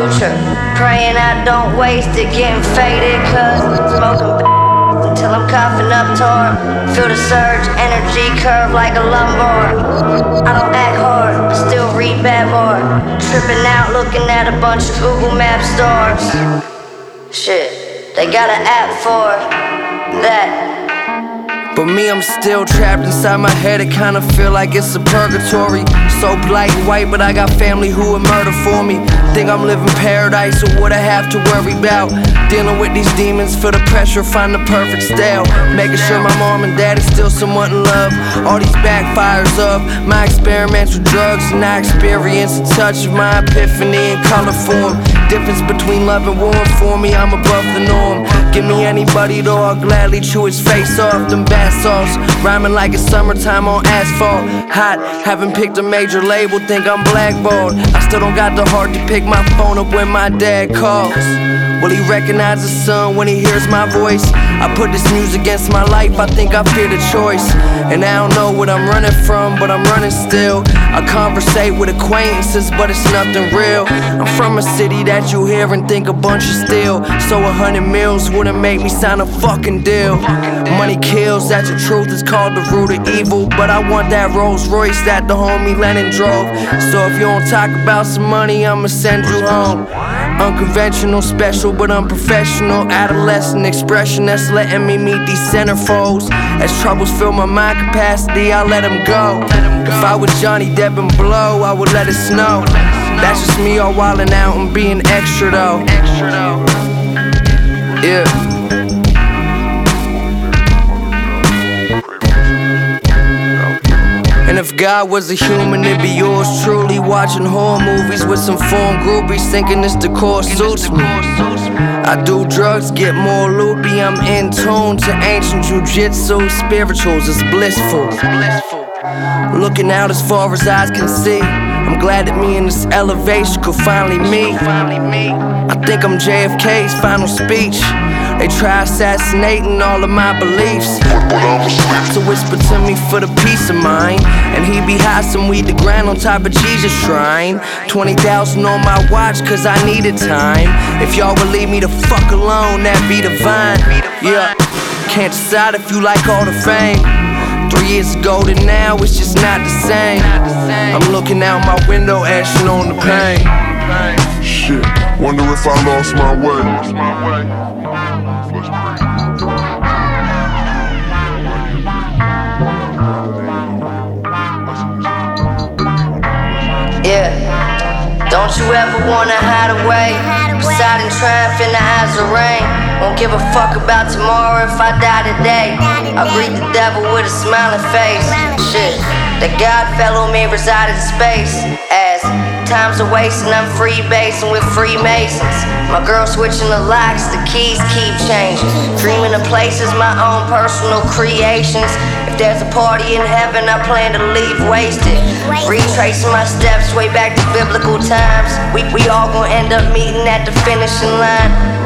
future. Praying I don't waste it, getting faded, cause smoking until I'm coughing up torn. Feel the surge, energy curve like a lumbar. I don't act hard, I still read bad more. Tripping out, looking at a bunch of Google Map stores. Shit, they got an app for that. But me, I'm still trapped inside my head, it kinda feel like it's a purgatory. So black and white, but I got family who would murder for me. Think I'm living paradise, or what I have to worry about. Dealing with these demons, feel the pressure, find the perfect style. Making sure my mom and dad is still somewhat in love. All these backfires of my experiments with drugs, and I experience a touch of my epiphany in color form. Difference between love and war, for me, I'm above the norm. Give me anybody though, I'll gladly chew his face off. Them bath salts, rhyming like it's summertime on asphalt. Hot, haven't picked a major label, think I'm blackballed. I still don't got the heart to pick my phone up when my dad calls. Will he recognize his son when he hears my voice? I put this music against my life, I think I fear the choice. And I don't know what I'm running from, but I'm running still. I conversate with acquaintances, but it's nothing real. I'm from a city that you hear and think a bunch of steel. So 100 mils wouldn't make me sign a fucking deal. Money kills, that's the truth, it's called the root of evil. But I want that Rolls Royce that the homie Lennon drove. So if you don't talk about some money, I'ma send you home. Unconventional, special but unprofessional. Adolescent expression that's letting me meet these centerfolds. As troubles fill my mind capacity, I let them go. If I was Johnny Depp and Blow, I would let it snow. That's just me all wildin' out and being extra though. Yeah. And if God was a human, it'd be yours truly. Watching horror movies with some foreign groupies, thinking this decor suits me. I do drugs, get more loopy. I'm in tune to ancient jujitsu. Spirituals is blissful. Looking out as far as eyes can see. I'm glad that me in this elevation could finally meet. I think I'm JFK's final speech. They try assassinating all of my beliefs. So whisper to me for the peace of mind. And he be high some weed to grind on top of Jesus' shrine. 20,000 on my watch cause I needed time. If y'all would leave me the fuck alone, that'd be divine. Yeah, can't decide if you like all the fame. 3 years ago to now, it's just not the same. I'm looking out my window, ashing on the pain. Shit, wonder if I lost my way. Yeah, don't you ever wanna hide away, beside and triumph in the eyes of rain. Won't give a fuck about tomorrow if I die today. I greet the devil with a smiling face. Shit, the God fellow may reside in space. As time's a wasting, I'm freebasing with Freemasons. My girl switching the locks, the keys keep changing. Dreaming of places, my own personal creations. If there's a party in heaven, I plan to leave wasted. Retracing my steps way back to biblical times. We all gon' end up meeting at the finishing line.